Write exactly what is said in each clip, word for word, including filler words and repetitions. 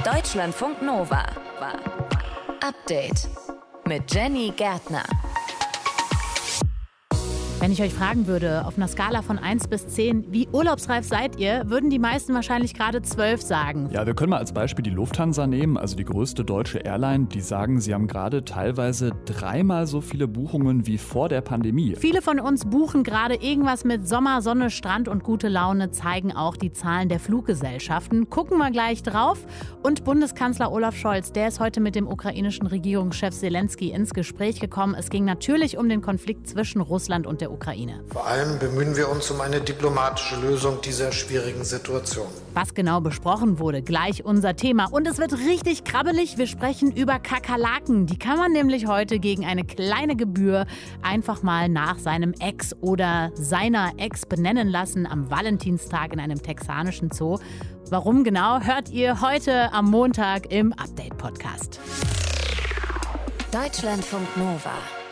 Deutschlandfunk Nova. Update mit Jenny Gärtner. Wenn ich euch fragen würde, auf einer Skala von eins bis zehn, wie urlaubsreif seid ihr, würden die meisten wahrscheinlich gerade zwölf sagen. Ja, wir können mal als Beispiel die Lufthansa nehmen, also die größte deutsche Airline. Die sagen, sie haben gerade teilweise dreimal so viele Buchungen wie vor der Pandemie. Viele von uns buchen gerade irgendwas mit Sommer, Sonne, Strand und gute Laune, zeigen auch die Zahlen der Fluggesellschaften. Gucken wir gleich drauf. Und Bundeskanzler Olaf Scholz, der ist heute mit dem ukrainischen Regierungschef Selenskyj ins Gespräch gekommen. Es ging natürlich um den Konflikt zwischen Russland und der Ukraine. Vor allem bemühen wir uns um eine diplomatische Lösung dieser schwierigen Situation. Was genau besprochen wurde, gleich unser Thema. Und es wird richtig krabbelig. Wir sprechen über Kakerlaken. Die kann man nämlich heute gegen eine kleine Gebühr einfach mal nach seinem Ex oder seiner Ex benennen lassen am Valentinstag in einem texanischen Zoo. Warum genau, hört ihr heute am Montag im Update-Podcast. Deutschlandfunk Nova.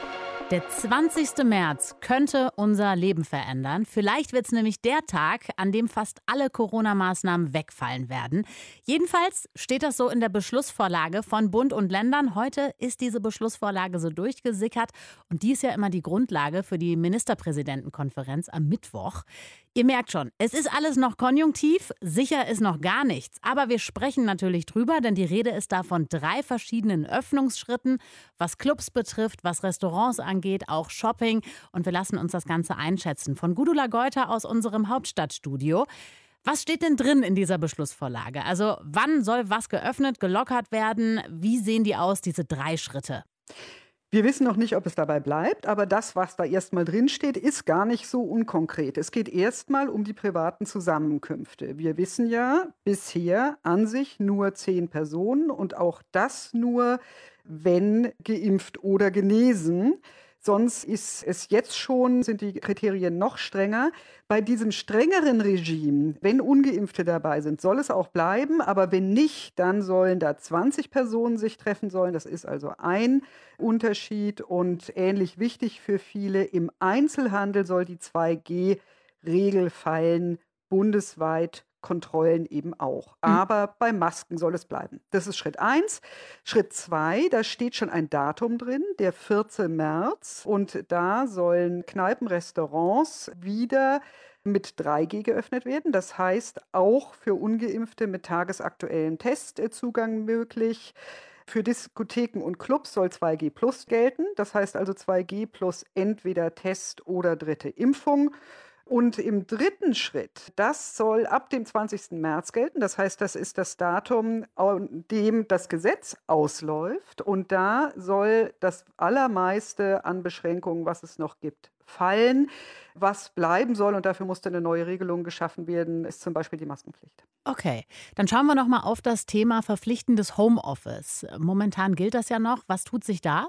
Der zwanzigster März könnte unser Leben verändern. Vielleicht wird es nämlich der Tag, an dem fast alle Corona-Maßnahmen wegfallen werden. Jedenfalls steht das so in der Beschlussvorlage von Bund und Ländern. Heute ist diese Beschlussvorlage so durchgesickert und die ist ja immer die Grundlage für die Ministerpräsidentenkonferenz am Mittwoch. Ihr merkt schon, es ist alles noch konjunktiv, sicher ist noch gar nichts. Aber wir sprechen natürlich drüber, denn die Rede ist da von drei verschiedenen Öffnungsschritten, was Clubs betrifft, was Restaurants angeht, auch Shopping. Und wir lassen uns das Ganze einschätzen von Gudula Geuter aus unserem Hauptstadtstudio. Was steht denn drin in dieser Beschlussvorlage? Also wann soll was geöffnet, gelockert werden? Wie sehen die aus, diese drei Schritte? Wir wissen noch nicht, ob es dabei bleibt, aber das, was da erstmal drinsteht, ist gar nicht so unkonkret. Es geht erstmal um die privaten Zusammenkünfte. Wir wissen ja bisher an sich nur zehn Personen und auch das nur, wenn geimpft oder genesen. Sonst ist es jetzt schon, sind die Kriterien noch strenger. Bei diesem strengeren Regime, wenn Ungeimpfte dabei sind, soll es auch bleiben. Aber wenn nicht, dann sollen da zwanzig Personen sich treffen sollen. Das ist also ein Unterschied und ähnlich wichtig für viele. Im Einzelhandel soll die zwei G Regel fallen, bundesweit. Kontrollen eben auch. Aber bei Masken soll es bleiben. Das ist Schritt eins. Schritt zwei, da steht schon ein Datum drin, der vierten März. Und da sollen Kneipen, Restaurants wieder mit drei G geöffnet werden. Das heißt, auch für Ungeimpfte mit tagesaktuellem Testzugang möglich. Für Diskotheken und Clubs soll zwei G plus gelten. Das heißt also zwei G plus entweder Test oder dritte Impfung. Und im dritten Schritt, das soll ab dem zwanzigsten März gelten. Das heißt, das ist das Datum, an dem das Gesetz ausläuft. Und da soll das Allermeiste an Beschränkungen, was es noch gibt, fallen. Was bleiben soll, und dafür musste eine neue Regelung geschaffen werden, ist zum Beispiel die Maskenpflicht. Okay, dann schauen wir noch mal auf das Thema verpflichtendes Homeoffice. Momentan gilt das ja noch. Was tut sich da?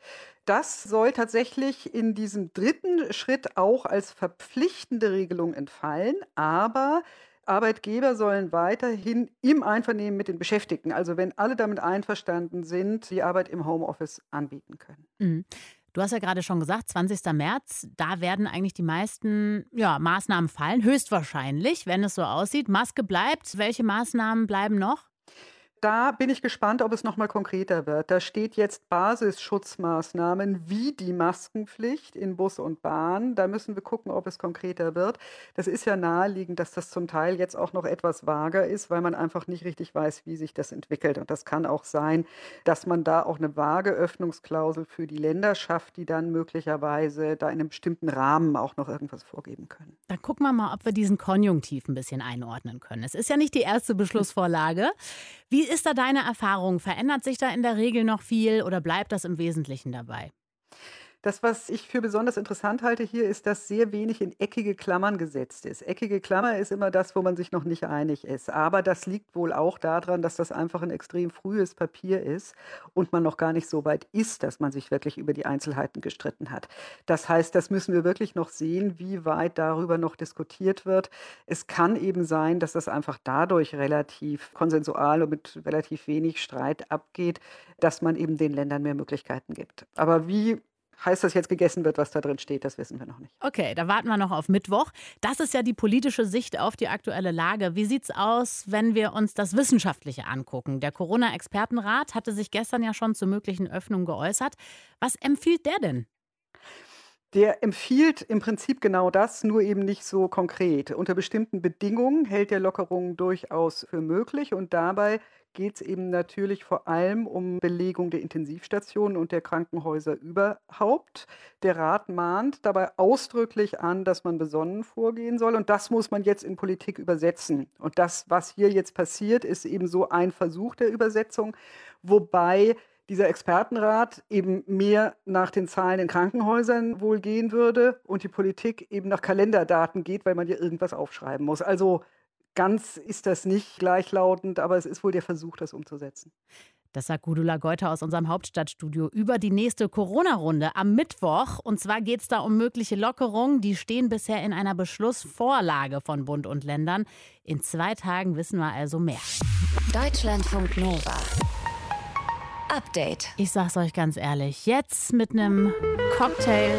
Das soll tatsächlich in diesem dritten Schritt auch als verpflichtende Regelung entfallen, aber Arbeitgeber sollen weiterhin im Einvernehmen mit den Beschäftigten, also wenn alle damit einverstanden sind, die Arbeit im Homeoffice anbieten können. Mhm. Du hast ja gerade schon gesagt, zwanzigster März, da werden eigentlich die meisten ja, Maßnahmen fallen, höchstwahrscheinlich, wenn es so aussieht. Maske bleibt. Welche Maßnahmen bleiben noch? Da bin ich gespannt, ob es noch mal konkreter wird. Da steht jetzt Basisschutzmaßnahmen wie die Maskenpflicht in Bus und Bahn. Da müssen wir gucken, ob es konkreter wird. Das ist ja naheliegend, dass das zum Teil jetzt auch noch etwas vager ist, weil man einfach nicht richtig weiß, wie sich das entwickelt. Und das kann auch sein, dass man da auch eine vage Öffnungsklausel für die Länder schafft, die dann möglicherweise da in einem bestimmten Rahmen auch noch irgendwas vorgeben können. Dann gucken wir mal, ob wir diesen Konjunktiv ein bisschen einordnen können. Es ist ja nicht die erste Beschlussvorlage. Wie ist da deine Erfahrung? Verändert sich da in der Regel noch viel oder bleibt das im Wesentlichen dabei? Das, was ich für besonders interessant halte hier, ist, dass sehr wenig in eckige Klammern gesetzt ist. Eckige Klammer ist immer das, wo man sich noch nicht einig ist. Aber das liegt wohl auch daran, dass das einfach ein extrem frühes Papier ist und man noch gar nicht so weit ist, dass man sich wirklich über die Einzelheiten gestritten hat. Das heißt, das müssen wir wirklich noch sehen, wie weit darüber noch diskutiert wird. Es kann eben sein, dass das einfach dadurch relativ konsensual und mit relativ wenig Streit abgeht, dass man eben den Ländern mehr Möglichkeiten gibt. Aber wie Heißt das jetzt gegessen wird, was da drin steht, das wissen wir noch nicht. Okay, da warten wir noch auf Mittwoch. Das ist ja die politische Sicht auf die aktuelle Lage. Wie sieht's aus, wenn wir uns das Wissenschaftliche angucken? Der Corona-Expertenrat hatte sich gestern ja schon zur möglichen Öffnung geäußert. Was empfiehlt der denn? Der empfiehlt im Prinzip genau das, nur eben nicht so konkret. Unter bestimmten Bedingungen hält er Lockerungen durchaus für möglich. Und dabei geht es eben natürlich vor allem um Belegung der Intensivstationen und der Krankenhäuser überhaupt. Der Rat mahnt dabei ausdrücklich an, dass man besonnen vorgehen soll. Und das muss man jetzt in Politik übersetzen. Und das, was hier jetzt passiert, ist eben so ein Versuch der Übersetzung, wobei dieser Expertenrat eben mehr nach den Zahlen in Krankenhäusern wohl gehen würde und die Politik eben nach Kalenderdaten geht, weil man ja irgendwas aufschreiben muss. Also ganz ist das nicht gleichlautend, aber es ist wohl der Versuch, das umzusetzen. Das sagt Gudula Geuter aus unserem Hauptstadtstudio über die nächste Corona-Runde am Mittwoch. Und zwar geht es da um mögliche Lockerungen. Die stehen bisher in einer Beschlussvorlage von Bund und Ländern. In zwei Tagen wissen wir also mehr. Deutschlandfunk Nova. Update. Ich sag's euch ganz ehrlich, jetzt mit einem Cocktail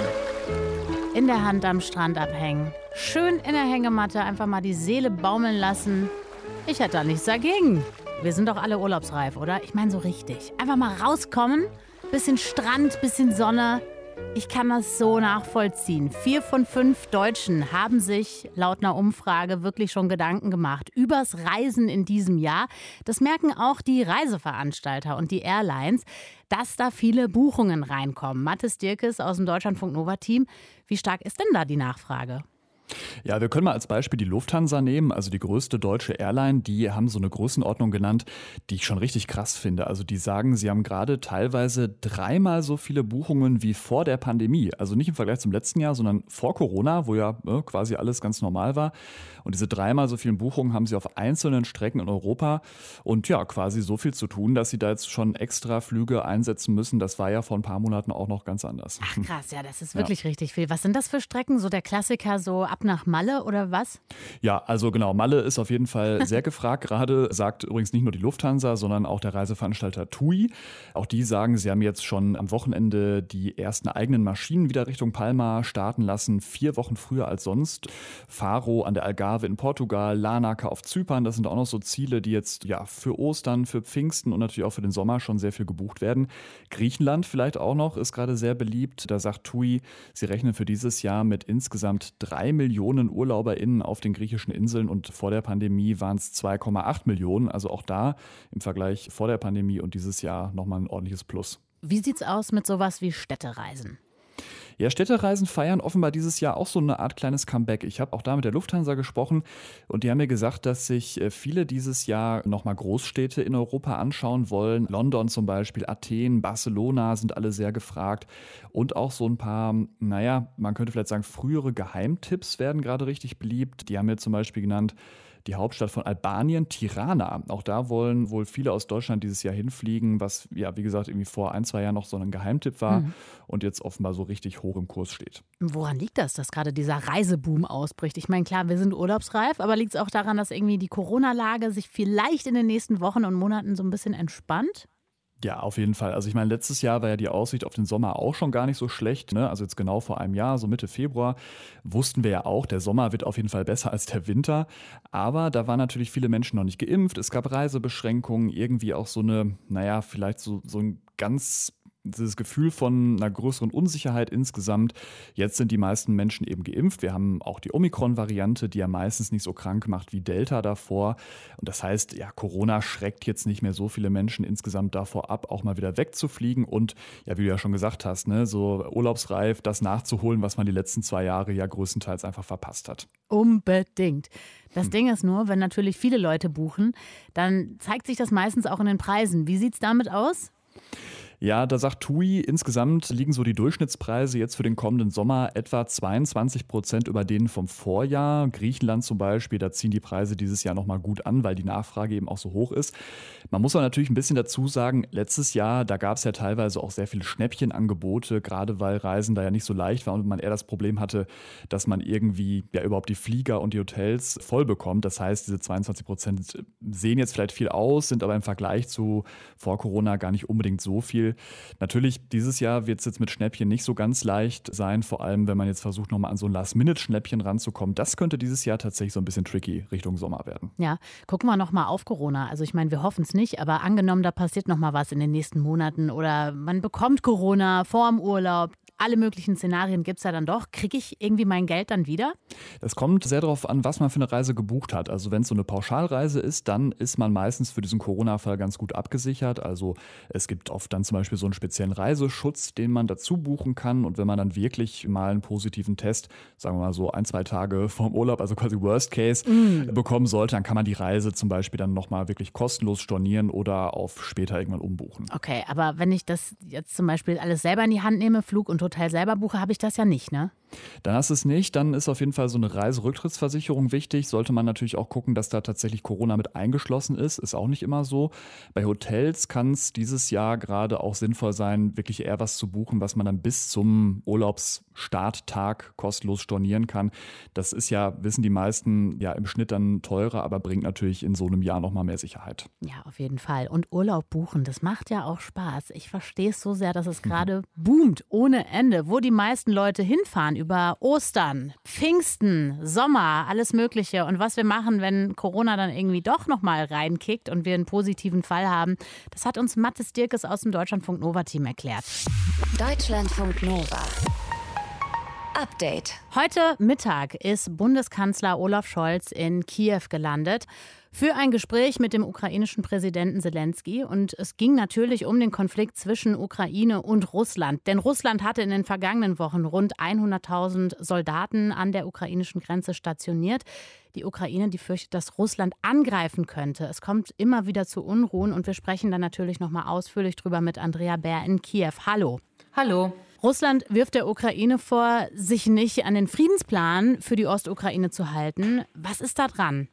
in der Hand am Strand abhängen, schön in der Hängematte einfach mal die Seele baumeln lassen. Ich hätte da nichts dagegen. Wir sind doch alle urlaubsreif, oder? Ich meine so richtig. Einfach mal rauskommen, bisschen Strand, bisschen Sonne. Ich kann das so nachvollziehen. Vier von fünf Deutschen haben sich laut einer Umfrage wirklich schon Gedanken gemacht übers Reisen in diesem Jahr. Das merken auch die Reiseveranstalter und die Airlines, dass da viele Buchungen reinkommen. Mathis Dirkes aus dem Deutschlandfunk Nova-Team. Wie stark ist denn da die Nachfrage? Ja, wir können mal als Beispiel die Lufthansa nehmen, also die größte deutsche Airline. Die haben so eine Größenordnung genannt, die ich schon richtig krass finde. Also die sagen, sie haben gerade teilweise dreimal so viele Buchungen wie vor der Pandemie. Also nicht im Vergleich zum letzten Jahr, sondern vor Corona, wo ja äh, quasi alles ganz normal war. Und diese dreimal so vielen Buchungen haben sie auf einzelnen Strecken in Europa. Und ja, quasi so viel zu tun, dass sie da jetzt schon extra Flüge einsetzen müssen. Das war ja vor ein paar Monaten auch noch ganz anders. Ach krass, ja, das ist wirklich ja. richtig viel. Was sind das für Strecken? So der Klassiker, so ab nach Malle oder was? Ja, also genau, Malle ist auf jeden Fall sehr gefragt. Gerade sagt übrigens nicht nur die Lufthansa, sondern auch der Reiseveranstalter TUI. Auch die sagen, sie haben jetzt schon am Wochenende die ersten eigenen Maschinen wieder Richtung Palma starten lassen. Vier Wochen früher als sonst. Faro an der Algarve in Portugal, Larnaca auf Zypern. Das sind auch noch so Ziele, die jetzt ja für Ostern, für Pfingsten und natürlich auch für den Sommer schon sehr viel gebucht werden. Griechenland vielleicht auch noch, ist gerade sehr beliebt. Da sagt TUI, sie rechnen für dieses Jahr mit insgesamt drei Millionen UrlauberInnen auf den griechischen Inseln und vor der Pandemie waren es zwei Komma acht Millionen. Also auch da im Vergleich vor der Pandemie und dieses Jahr nochmal ein ordentliches Plus. Wie sieht's aus mit sowas wie Städtereisen? Ja, Städtereisen feiern offenbar dieses Jahr auch so eine Art kleines Comeback. Ich habe auch da mit der Lufthansa gesprochen und die haben mir gesagt, dass sich viele dieses Jahr nochmal Großstädte in Europa anschauen wollen. London zum Beispiel, Athen, Barcelona sind alle sehr gefragt. Und auch so ein paar, naja, man könnte vielleicht sagen, frühere Geheimtipps werden gerade richtig beliebt. Die haben mir zum Beispiel genannt, die Hauptstadt von Albanien, Tirana. Auch da wollen wohl viele aus Deutschland dieses Jahr hinfliegen, was ja, wie gesagt, irgendwie vor ein, zwei Jahren noch so ein Geheimtipp war mhm. und jetzt offenbar so richtig hoch im Kurs steht. Woran liegt das, dass gerade dieser Reiseboom ausbricht? Ich meine, klar, wir sind urlaubsreif, aber liegt es auch daran, dass irgendwie die Corona-Lage sich vielleicht in den nächsten Wochen und Monaten so ein bisschen entspannt? Ja, auf jeden Fall. Also ich meine, letztes Jahr war ja die Aussicht auf den Sommer auch schon gar nicht so schlecht. Ne? Also jetzt genau vor einem Jahr, so Mitte Februar, wussten wir ja auch, der Sommer wird auf jeden Fall besser als der Winter. Aber da waren natürlich viele Menschen noch nicht geimpft. Es gab Reisebeschränkungen, irgendwie auch so eine, naja, vielleicht so, so ein ganz dieses Gefühl von einer größeren Unsicherheit insgesamt. Jetzt sind die meisten Menschen eben geimpft. Wir haben auch die Omikron-Variante, die ja meistens nicht so krank macht wie Delta davor. Und das heißt, ja, Corona schreckt jetzt nicht mehr so viele Menschen insgesamt davor ab, auch mal wieder wegzufliegen und, ja, wie du ja schon gesagt hast, ne, so urlaubsreif das nachzuholen, was man die letzten zwei Jahre ja größtenteils einfach verpasst hat. Unbedingt. Das hm. Ding ist nur, wenn natürlich viele Leute buchen, dann zeigt sich das meistens auch in den Preisen. Wie sieht's damit aus? Ja, da sagt TUI, insgesamt liegen so die Durchschnittspreise jetzt für den kommenden Sommer etwa zweiundzwanzig Prozent über denen vom Vorjahr. Griechenland zum Beispiel, da ziehen die Preise dieses Jahr nochmal gut an, weil die Nachfrage eben auch so hoch ist. Man muss aber natürlich ein bisschen dazu sagen, letztes Jahr, da gab es ja teilweise auch sehr viele Schnäppchenangebote, gerade weil Reisen da ja nicht so leicht war und man eher das Problem hatte, dass man irgendwie ja überhaupt die Flieger und die Hotels voll bekommt. Das heißt, diese zweiundzwanzig Prozent sehen jetzt vielleicht viel aus, sind aber im Vergleich zu vor Corona gar nicht unbedingt so viel. Beispiel. Natürlich, dieses Jahr wird es jetzt mit Schnäppchen nicht so ganz leicht sein, vor allem wenn man jetzt versucht, nochmal an so ein Last-Minute-Schnäppchen ranzukommen. Das könnte dieses Jahr tatsächlich so ein bisschen tricky Richtung Sommer werden. Ja, gucken wir nochmal auf Corona. Also ich meine, wir hoffen es nicht, aber angenommen, da passiert nochmal was in den nächsten Monaten oder man bekommt Corona vor dem Urlaub. Alle möglichen Szenarien gibt es ja dann doch. Kriege ich irgendwie mein Geld dann wieder? Es kommt sehr darauf an, was man für eine Reise gebucht hat. Also wenn es so eine Pauschalreise ist, dann ist man meistens für diesen Corona-Fall ganz gut abgesichert. Also es gibt oft dann zum Beispiel so einen speziellen Reiseschutz, den man dazu buchen kann. Und wenn man dann wirklich mal einen positiven Test, sagen wir mal so ein, zwei Tage vorm Urlaub, also quasi Worst Case, mm. bekommen sollte, dann kann man die Reise zum Beispiel dann nochmal wirklich kostenlos stornieren oder auf später irgendwann umbuchen. Okay, aber wenn ich das jetzt zum Beispiel alles selber in die Hand nehme, Flug und Hotel selber buche, habe ich das ja nicht, ne? Dann hast du es nicht. Dann ist auf jeden Fall so eine Reiserücktrittsversicherung wichtig. Sollte man natürlich auch gucken, dass da tatsächlich Corona mit eingeschlossen ist. Ist auch nicht immer so. Bei Hotels kann es dieses Jahr gerade auch sinnvoll sein, wirklich eher was zu buchen, was man dann bis zum Urlaubsstarttag kostenlos stornieren kann. Das ist ja, wissen die meisten, ja im Schnitt dann teurer, aber bringt natürlich in so einem Jahr nochmal mehr Sicherheit. Ja, auf jeden Fall. Und Urlaub buchen, das macht ja auch Spaß. Ich verstehe es so sehr, dass es gerade boomt, ohne Ende, wo die meisten Leute hinfahren über Ostern, Pfingsten, Sommer, alles Mögliche. Und was wir machen, wenn Corona dann irgendwie doch nochmal reinkickt und wir einen positiven Fall haben, das hat uns Mathis Dirkes aus dem Deutschlandfunk Nova-Team erklärt. Deutschlandfunk Nova. Update. Heute Mittag ist Bundeskanzler Olaf Scholz in Kiew gelandet für ein Gespräch mit dem ukrainischen Präsidenten Selenskyj. Und es ging natürlich um den Konflikt zwischen Ukraine und Russland. Denn Russland hatte in den vergangenen Wochen rund hunderttausend Soldaten an der ukrainischen Grenze stationiert. Die Ukraine, die fürchtet, dass Russland angreifen könnte. Es kommt immer wieder zu Unruhen und wir sprechen dann natürlich noch mal ausführlich drüber mit Andrea Bär in Kiew. Hallo. Hallo. Russland wirft der Ukraine vor, sich nicht an den Friedensplan für die Ostukraine zu halten. Was ist da dran?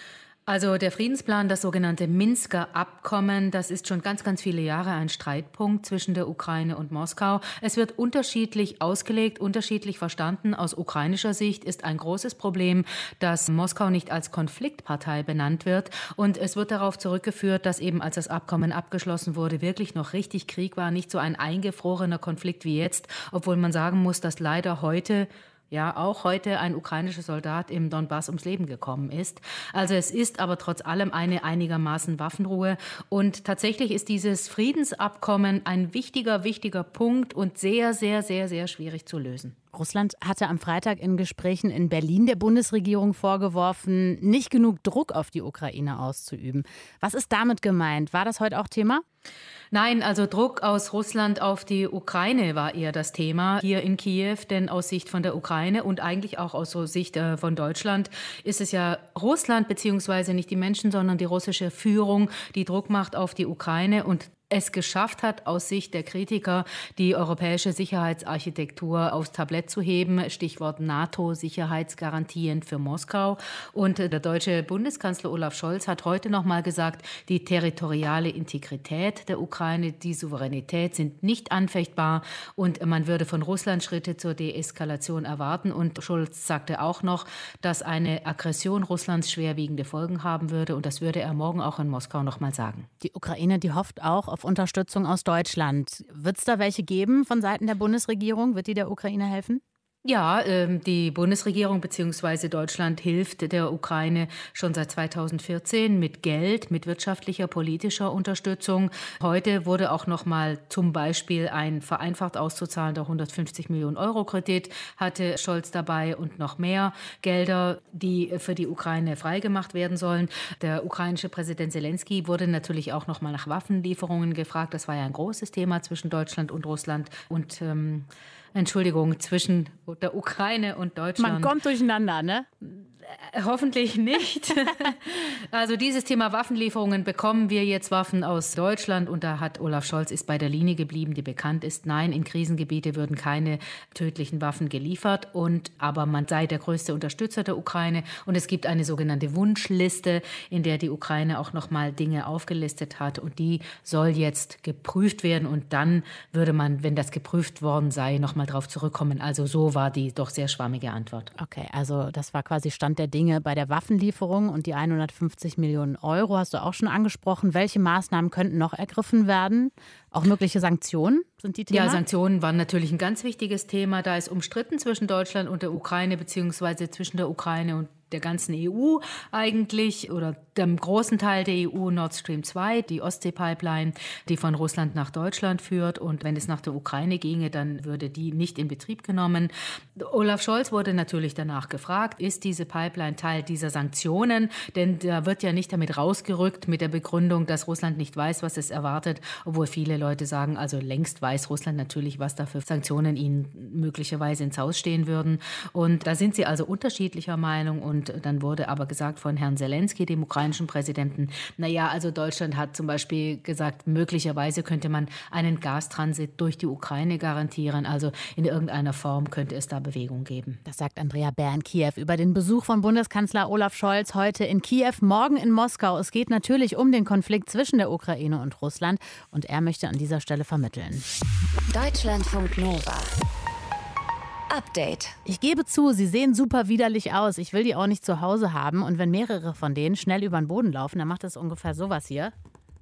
Also der Friedensplan, das sogenannte Minsker Abkommen, das ist schon ganz, ganz viele Jahre ein Streitpunkt zwischen der Ukraine und Moskau. Es wird unterschiedlich ausgelegt, unterschiedlich verstanden. Aus ukrainischer Sicht ist ein großes Problem, dass Moskau nicht als Konfliktpartei benannt wird. Und es wird darauf zurückgeführt, dass eben als das Abkommen abgeschlossen wurde, wirklich noch richtig Krieg war, nicht so ein eingefrorener Konflikt wie jetzt. Obwohl man sagen muss, dass leider heute Ja, auch heute ein ukrainischer Soldat im Donbass ums Leben gekommen ist. Also es ist aber trotz allem eine einigermaßen Waffenruhe. Und tatsächlich ist dieses Friedensabkommen ein wichtiger, wichtiger Punkt und sehr, sehr, sehr, sehr schwierig zu lösen. Russland hatte am Freitag in Gesprächen in Berlin der Bundesregierung vorgeworfen, nicht genug Druck auf die Ukraine auszuüben. Was ist damit gemeint? War das heute auch Thema? Nein, also Druck aus Russland auf die Ukraine war eher das Thema hier in Kiew, denn aus Sicht von der Ukraine und eigentlich auch aus Sicht äh, von Deutschland ist es ja Russland beziehungsweise nicht die Menschen, sondern die russische Führung, die Druck macht auf die Ukraine und es geschafft hat, aus Sicht der Kritiker die europäische Sicherheitsarchitektur aufs Tablett zu heben. Stichwort NATO-Sicherheitsgarantien für Moskau. Und der deutsche Bundeskanzler Olaf Scholz hat heute noch mal gesagt, die territoriale Integrität der Ukraine, die Souveränität sind nicht anfechtbar und man würde von Russland Schritte zur Deeskalation erwarten. Und Scholz sagte auch noch, dass eine Aggression Russlands schwerwiegende Folgen haben würde und das würde er morgen auch in Moskau noch mal sagen. Die Ukraine, die hofft auch auf Unterstützung aus Deutschland. Wird es da welche geben von Seiten der Bundesregierung? Wird die der Ukraine helfen? Ja, ähm, die Bundesregierung bzw. Deutschland hilft der Ukraine schon seit zweitausendvierzehn mit Geld, mit wirtschaftlicher, politischer Unterstützung. Heute wurde auch noch mal zum Beispiel ein vereinfacht auszuzahlender hundertfünfzig Millionen Euro Kredit, hatte Scholz dabei und noch mehr Gelder, die für die Ukraine freigemacht werden sollen. Der ukrainische Präsident Selenskyj wurde natürlich auch noch mal nach Waffenlieferungen gefragt. Das war ja ein großes Thema zwischen Deutschland und Russland und ähm, Entschuldigung, zwischen der Ukraine und Deutschland. Man kommt durcheinander, ne? Hoffentlich nicht. Also dieses Thema Waffenlieferungen, bekommen wir jetzt Waffen aus Deutschland? Und da hat Olaf Scholz ist bei der Linie geblieben, die bekannt ist. Nein, in Krisengebiete würden keine tödlichen Waffen geliefert. Und, aber man sei der größte Unterstützer der Ukraine. Und es gibt eine sogenannte Wunschliste, in der die Ukraine auch noch mal Dinge aufgelistet hat. Und die soll jetzt geprüft werden. Und dann würde man, wenn das geprüft worden sei, noch mal drauf zurückkommen. Also so war die doch sehr schwammige Antwort. Okay, also das war quasi Stand der Dinge bei der Waffenlieferung und die hundertfünfzig Millionen Euro hast du auch schon angesprochen. Welche Maßnahmen könnten noch ergriffen werden? Auch mögliche Sanktionen sind die Thema? Ja, Sanktionen waren natürlich ein ganz wichtiges Thema. Da ist umstritten zwischen Deutschland und der Ukraine, beziehungsweise zwischen der Ukraine und der ganzen E U eigentlich oder dem großen Teil der E U, Nord Stream zwei, die Ostsee-Pipeline, die von Russland nach Deutschland führt. Und wenn es nach der Ukraine ginge, dann würde die nicht in Betrieb genommen. Olaf Scholz wurde natürlich danach gefragt, ist diese Pipeline Teil dieser Sanktionen? Denn da wird ja nicht damit rausgerückt mit der Begründung, dass Russland nicht weiß, was es erwartet, obwohl viele Leute sagen, also längst weiß Russland natürlich, was da für Sanktionen ihnen möglicherweise ins Haus stehen würden. Und da sind sie also unterschiedlicher Meinung. Und Und dann wurde aber gesagt von Herrn Zelensky, dem ukrainischen Präsidenten, naja, also Deutschland hat zum Beispiel gesagt, möglicherweise könnte man einen Gastransit durch die Ukraine garantieren. Also in irgendeiner Form könnte es da Bewegung geben. Das sagt Andrea Baer in Kiew über den Besuch von Bundeskanzler Olaf Scholz heute in Kiew, morgen in Moskau. Es geht natürlich um den Konflikt zwischen der Ukraine und Russland. Und er möchte an dieser Stelle vermitteln. Deutschlandfunk Nova. Update. Ich gebe zu, sie sehen super widerlich aus. Ich will die auch nicht zu Hause haben. Und wenn mehrere von denen schnell über den Boden laufen, dann macht das ungefähr sowas hier.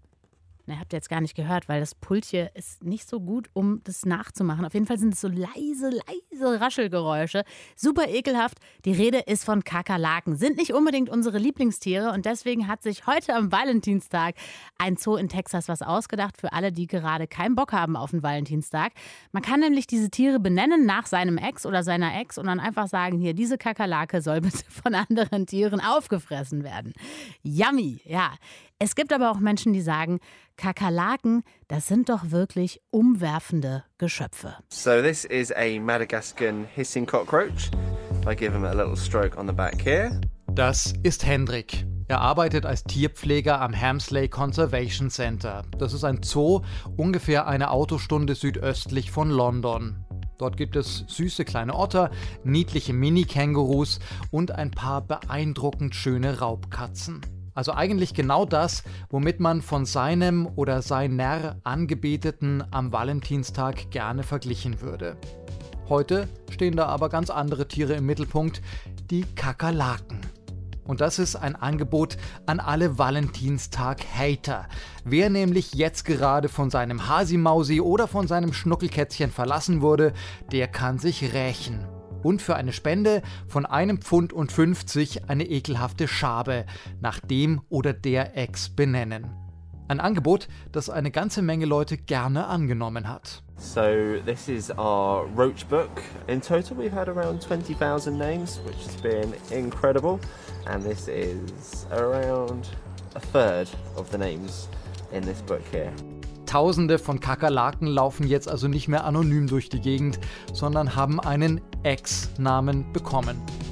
Na, habt ihr jetzt gar nicht gehört, weil das Pult hier ist nicht so gut, um das nachzumachen. Auf jeden Fall sind es so leise, leise Raschelgeräusche. Super ekelhaft. Die Rede ist von Kakerlaken. Sind nicht unbedingt unsere Lieblingstiere. Und deswegen hat sich heute am Valentinstag ein Zoo in Texas was ausgedacht für alle, die gerade keinen Bock haben auf den Valentinstag. Man kann nämlich diese Tiere benennen nach seinem Ex oder seiner Ex und dann einfach sagen, hier, diese Kakerlake soll bitte von anderen Tieren aufgefressen werden. Yummy, ja. Es gibt aber auch Menschen, die sagen, Kakerlaken, das sind doch wirklich umwerfende Geschöpfe. So this is a Madagascan hissing cockroach. I give him a little stroke on the back here. Das ist Hendrik. Er arbeitet als Tierpfleger am Hamsley Conservation Center. Das ist ein Zoo, ungefähr eine Autostunde südöstlich von London. Dort gibt es süße kleine Otter, niedliche Mini-Kängurus und ein paar beeindruckend schöne Raubkatzen. Also eigentlich genau das, womit man von seinem oder seiner Angebeteten am Valentinstag gerne verglichen würde. Heute stehen da aber ganz andere Tiere im Mittelpunkt, die Kakerlaken. Und das ist ein Angebot an alle Valentinstag-Hater. Wer nämlich jetzt gerade von seinem Hasi-Mausi oder von seinem Schnuckelkätzchen verlassen wurde, der kann sich rächen. Und für eine Spende von einem Pfund und fünfzig eine ekelhafte Schabe nach dem oder der Ex benennen. Ein Angebot, das eine ganze Menge Leute gerne angenommen hat. So this is our roach book. In total we've had around twenty thousand names, which has been incredible. And this is around a third of the names in this book here. Tausende von Kakerlaken laufen jetzt also nicht mehr anonym durch die Gegend, sondern haben einen Ex-Namen bekommen.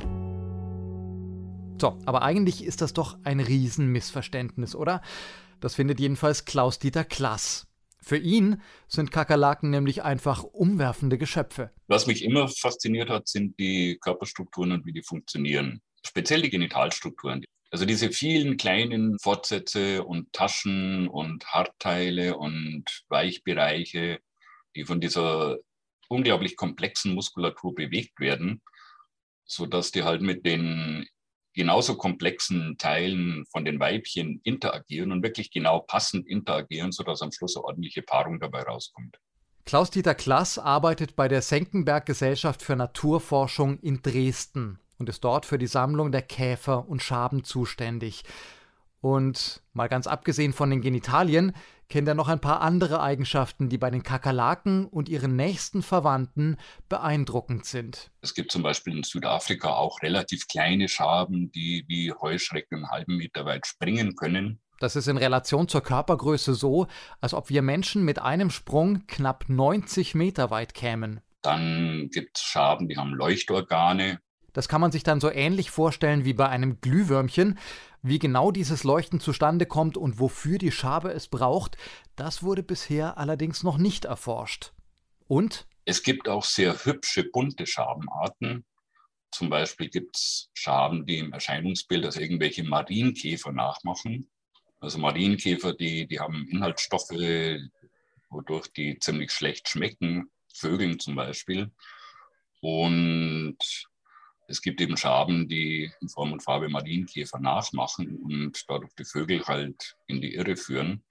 So, aber eigentlich ist das doch ein Riesenmissverständnis, oder? Das findet jedenfalls Klaus-Dieter Klass. Für ihn sind Kakerlaken nämlich einfach umwerfende Geschöpfe. Was mich immer fasziniert hat, sind die Körperstrukturen und wie die funktionieren. Speziell die Genitalstrukturen. Also diese vielen kleinen Fortsätze und Taschen und Haarteile und Weichbereiche, die von dieser unglaublich komplexen Muskulatur bewegt werden, sodass die halt mit den genauso komplexen Teilen von den Weibchen interagieren und wirklich genau passend interagieren, sodass am Schluss eine ordentliche Paarung dabei rauskommt. Klaus-Dieter Klass arbeitet bei der Senckenberg Gesellschaft für Naturforschung in Dresden und ist dort für die Sammlung der Käfer und Schaben zuständig. Und mal ganz abgesehen von den Genitalien, kennt er noch ein paar andere Eigenschaften, die bei den Kakerlaken und ihren nächsten Verwandten beeindruckend sind. Es gibt zum Beispiel in Südafrika auch relativ kleine Schaben, die wie Heuschrecken einen halben Meter weit springen können. Das ist in Relation zur Körpergröße so, als ob wir Menschen mit einem Sprung knapp neunzig Meter weit kämen. Dann gibt es Schaben, die haben Leuchtorgane. Das kann man sich dann so ähnlich vorstellen wie bei einem Glühwürmchen. Wie genau dieses Leuchten zustande kommt und wofür die Schabe es braucht, das wurde bisher allerdings noch nicht erforscht. Und? Es gibt auch sehr hübsche, bunte Schabenarten. Zum Beispiel gibt es Schaben, die im Erscheinungsbild also irgendwelche Marienkäfer nachmachen. Also Marienkäfer, die, die haben Inhaltsstoffe, wodurch die ziemlich schlecht schmecken, Vögeln zum Beispiel. Und es gibt eben Schaben, die in Form und Farbe Marienkäfer nachmachen und dadurch die Vögel halt in die Irre führen.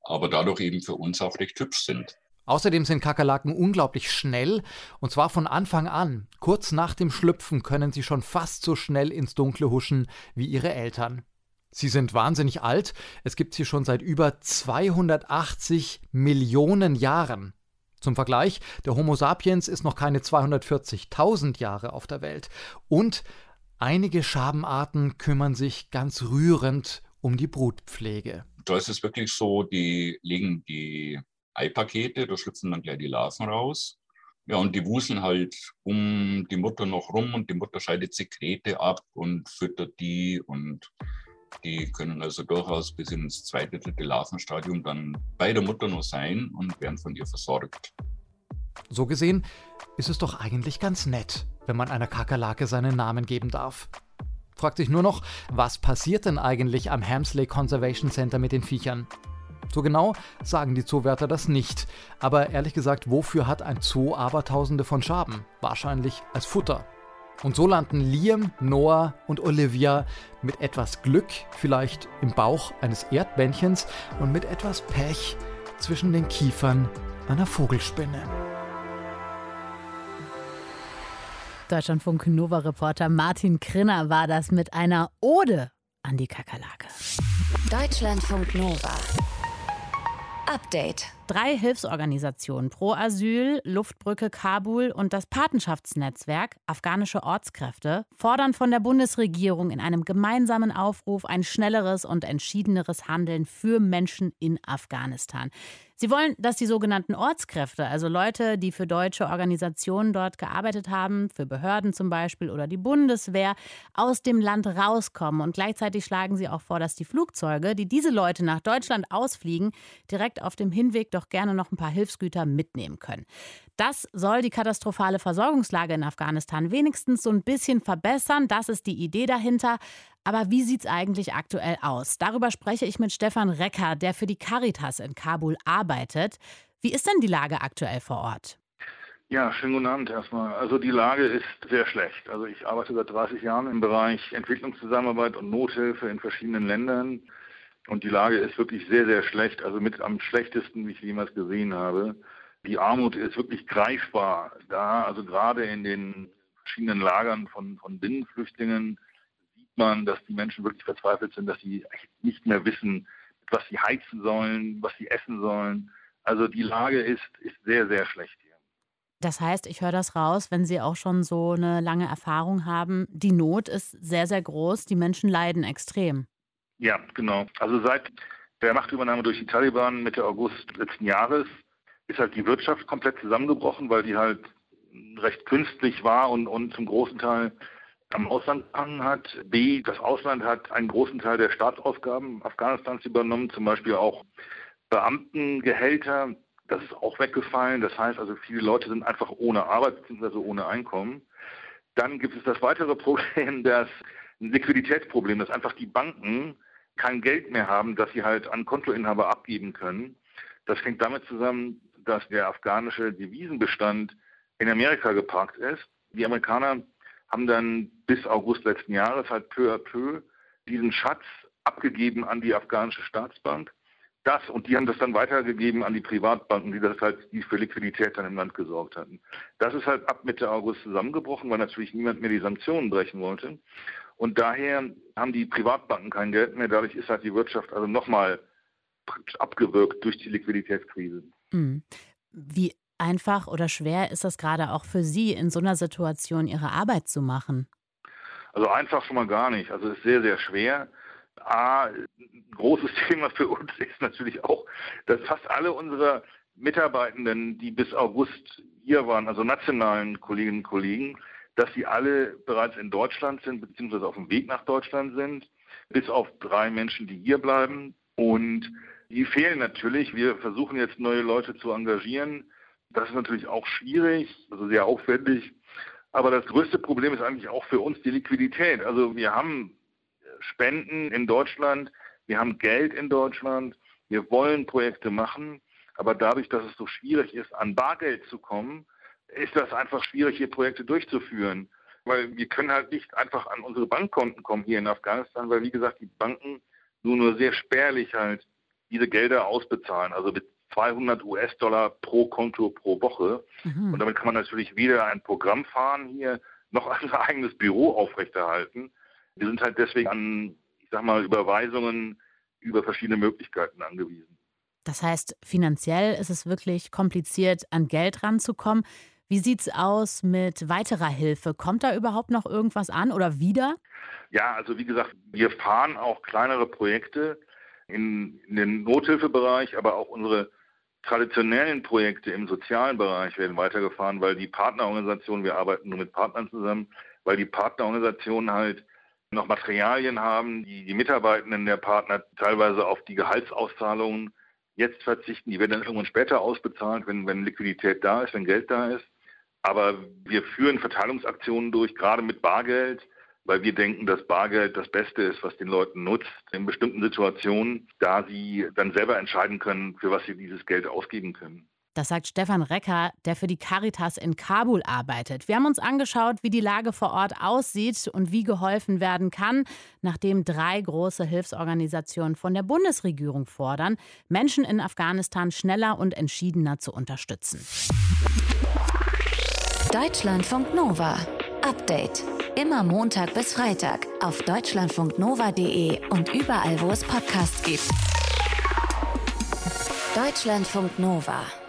aber dadurch eben für uns auch recht hübsch sind. Außerdem sind Kakerlaken unglaublich schnell, und zwar von Anfang an. Kurz nach dem Schlüpfen können sie schon fast so schnell ins Dunkle huschen wie ihre Eltern. Sie sind wahnsinnig alt. Es gibt sie schon seit über zweihundertachtzig Millionen Jahren. Zum Vergleich, der Homo sapiens ist noch keine zweihundertvierzigtausend Jahre auf der Welt. Und einige Schabenarten kümmern sich ganz rührend um die Brutpflege. Da ist es wirklich so, die legen die Eipakete, da schlüpfen dann gleich die Larven raus. Ja, und die wuseln halt um die Mutter noch rum und die Mutter scheidet Sekrete ab und füttert die, und die können also durchaus bis ins zweite, dritte Larvenstadium dann bei der Mutter nur sein und werden von ihr versorgt. So gesehen ist es doch eigentlich ganz nett, wenn man einer Kakerlake seinen Namen geben darf. Fragt sich nur noch, was passiert denn eigentlich am Helmsley Conservation Center mit den Viechern? So genau sagen die Zoowärter das nicht. Aber ehrlich gesagt, wofür hat ein Zoo Abertausende von Schaben? Wahrscheinlich als Futter. Und so landen Liam, Noah und Olivia mit etwas Glück vielleicht im Bauch eines Erdmännchens und mit etwas Pech zwischen den Kiefern einer Vogelspinne. Deutschlandfunk Nova-Reporter Martin Krinner war das mit einer Ode an die Kakerlake. Deutschlandfunk Nova. Update. Drei Hilfsorganisationen Pro Asyl, Luftbrücke Kabul und das Patenschaftsnetzwerk Afghanische Ortskräfte fordern von der Bundesregierung in einem gemeinsamen Aufruf ein schnelleres und entschiedeneres Handeln für Menschen in Afghanistan. Sie wollen, dass die sogenannten Ortskräfte, also Leute, die für deutsche Organisationen dort gearbeitet haben, für Behörden zum Beispiel oder die Bundeswehr, aus dem Land rauskommen. Und gleichzeitig schlagen sie auch vor, dass die Flugzeuge, die diese Leute nach Deutschland ausfliegen, direkt auf dem Hinweg doch gerne noch ein paar Hilfsgüter mitnehmen können. Das soll die katastrophale Versorgungslage in Afghanistan wenigstens so ein bisschen verbessern. Das ist die Idee dahinter. Aber wie sieht es eigentlich aktuell aus? Darüber spreche ich mit Stefan Recker, der für die Caritas in Kabul arbeitet. Wie ist denn die Lage aktuell vor Ort? Ja, schönen guten Abend erstmal. Also die Lage ist sehr schlecht. Also ich arbeite seit dreißig Jahren im Bereich Entwicklungszusammenarbeit und Nothilfe in verschiedenen Ländern. Und die Lage ist wirklich sehr, sehr schlecht. Also mit am schlechtesten, wie ich jemals gesehen habe. Die Armut ist wirklich greifbar da. Also gerade in den verschiedenen Lagern von, von Binnenflüchtlingen sieht man, dass die Menschen wirklich verzweifelt sind, dass sie nicht mehr wissen, was sie heizen sollen, was sie essen sollen. Also die Lage ist, ist sehr, sehr schlecht hier. Das heißt, ich höre das raus, wenn Sie auch schon so eine lange Erfahrung haben, die Not ist sehr, sehr groß, die Menschen leiden extrem. Ja, genau. Also seit der Machtübernahme durch die Taliban Mitte August letzten Jahres ist halt die Wirtschaft komplett zusammengebrochen, weil die halt recht künstlich war und, und zum großen Teil am Ausland gehangen hat. B, das Ausland hat einen großen Teil der Staatsausgaben Afghanistans übernommen, zum Beispiel auch Beamtengehälter. Das ist auch weggefallen. Das heißt also, viele Leute sind einfach ohne Arbeit bzw. ohne Einkommen. Dann gibt es das weitere Problem, das ein Liquiditätsproblem, dass einfach die Banken kein Geld mehr haben, das sie halt an Kontoinhaber abgeben können. Das hängt damit zusammen, dass der afghanische Devisenbestand in Amerika geparkt ist. Die Amerikaner haben dann bis August letzten Jahres halt peu à peu diesen Schatz abgegeben an die afghanische Staatsbank. Das und die haben das dann weitergegeben an die Privatbanken, die das halt die für Liquidität dann im Land gesorgt hatten. Das ist halt ab Mitte August zusammengebrochen, weil natürlich niemand mehr die Sanktionen brechen wollte. Und daher haben die Privatbanken kein Geld mehr. Dadurch ist halt die Wirtschaft also nochmal abgewürgt durch die Liquiditätskrise. Mhm. Wie einfach oder schwer ist das gerade auch für Sie, in so einer Situation Ihre Arbeit zu machen? Also einfach schon mal gar nicht. Also es ist sehr, sehr schwer. A, ein großes Thema für uns ist natürlich auch, dass fast alle unserer Mitarbeitenden, die bis August hier waren, also nationalen Kolleginnen und Kollegen, dass sie alle bereits in Deutschland sind, beziehungsweise auf dem Weg nach Deutschland sind, bis auf drei Menschen, die hier bleiben. Und die fehlen natürlich. Wir versuchen jetzt neue Leute zu engagieren. Das ist natürlich auch schwierig, also sehr aufwendig. Aber das größte Problem ist eigentlich auch für uns die Liquidität. Also wir haben Spenden in Deutschland, wir haben Geld in Deutschland, wir wollen Projekte machen. Aber dadurch, dass es so schwierig ist, an Bargeld zu kommen, ist das einfach schwierig, hier Projekte durchzuführen. Weil wir können halt nicht einfach an unsere Bankkonten kommen hier in Afghanistan, weil wie gesagt, die Banken nur nur sehr spärlich halt diese Gelder ausbezahlen, also mit zweihundert US-Dollar pro Konto pro Woche. Mhm. Und damit kann man natürlich weder ein Programm fahren hier, noch ein eigenes Büro aufrechterhalten. Wir sind halt deswegen an, ich sag mal, Überweisungen über verschiedene Möglichkeiten angewiesen. Das heißt, finanziell ist es wirklich kompliziert, an Geld ranzukommen. Wie sieht's aus mit weiterer Hilfe? Kommt da überhaupt noch irgendwas an oder wieder? Ja, also wie gesagt, wir fahren auch kleinere Projekte in, in den Nothilfebereich, aber auch unsere traditionellen Projekte im sozialen Bereich werden weitergefahren, weil die Partnerorganisationen, wir arbeiten nur mit Partnern zusammen, weil die Partnerorganisationen halt noch Materialien haben, die die Mitarbeitenden der Partner teilweise auf die Gehaltsauszahlungen jetzt verzichten. Die werden dann irgendwann später ausbezahlt, wenn, wenn Liquidität da ist, wenn Geld da ist. Aber wir führen Verteilungsaktionen durch, gerade mit Bargeld, weil wir denken, dass Bargeld das Beste ist, was den Leuten nutzt, in bestimmten Situationen, da sie dann selber entscheiden können, für was sie dieses Geld ausgeben können. Das sagt Stefan Recker, der für die Caritas in Kabul arbeitet. Wir haben uns angeschaut, wie die Lage vor Ort aussieht und wie geholfen werden kann, nachdem drei große Hilfsorganisationen von der Bundesregierung fordern, Menschen in Afghanistan schneller und entschiedener zu unterstützen. Deutschlandfunk Nova. Update. Immer Montag bis Freitag auf deutschlandfunknova punkt de und überall, wo es Podcasts gibt. Deutschlandfunk Nova.